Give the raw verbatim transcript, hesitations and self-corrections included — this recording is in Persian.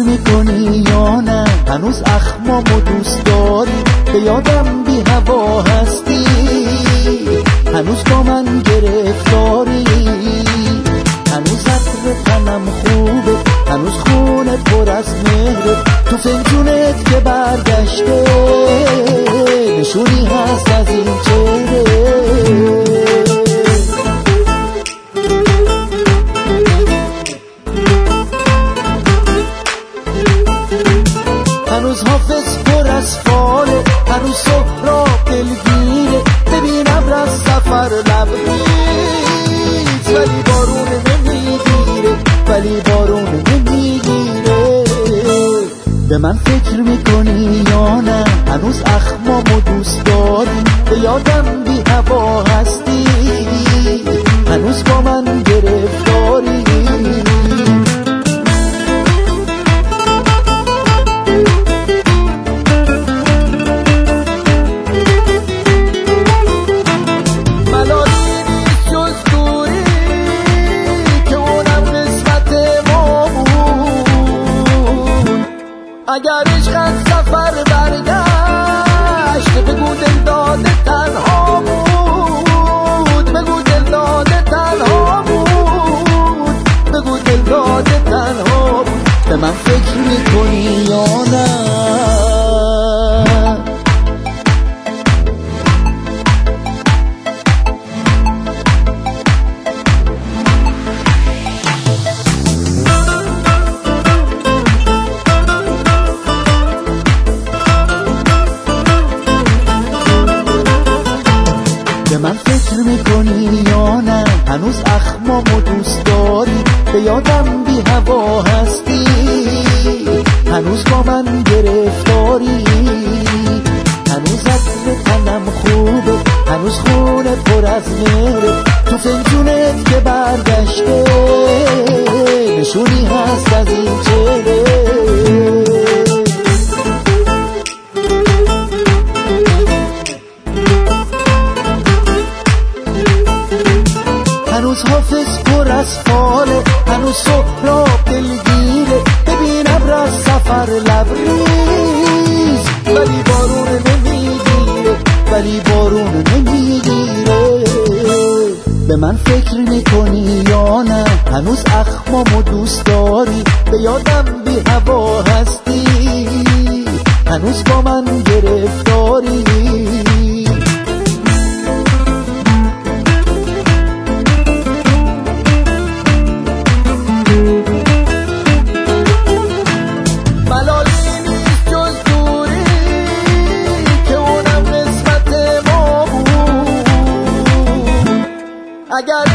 میکنی یا نه؟ هنوز اخمامو دوست داری؟ به یادم بی هوا هستی؟ هنوز با من گرفتاری؟ هنوز عطر تنم خوبه؟ هنوز خونه پر از مهره؟ تو فنجونت که برگشته نشونی هست از این چهره؟ هنوز حافظ پر از فاله؟ هنوز سهراب دلگیره؟ ببینم از سفر لبریز ولی بارون نمیگیره، ولی بارون نمیگیره. به من فکر میکنی یا نه؟ هنوز اخمامو دوست داری؟ به یادم بی هوا هستی؟ هنوز با من گرفتاری؟ اگر عشق از سفر برگشت بگو دل داده تنها بود، بگو دل داده تنها بود، بگو دل داده تنها بود. به من فکر میکنی یا نه؟ به من فکر میکنی یا نه؟ هنوز اخمامو دوست داری؟ به یادم بی هوا هستی؟ هنوز با من گرفتاری؟ هنوز عطر تنم خوبه؟ هنوز خونه پر از مهره؟ تو فنجونت که برگشته نشونی هست از این چهره؟ هنوز حافظ پر از فاله؟ هنوز سهراب دلگیره؟ ببینم از سفر لبریز ولی بارون نمیگیره، ولی بارون نمیگیره. به من فکر میکنی یا نه؟ هنوز اخمامو دوست داری؟ به یادم بی هوا هستی؟ هنوز با من گرفتاری؟ I got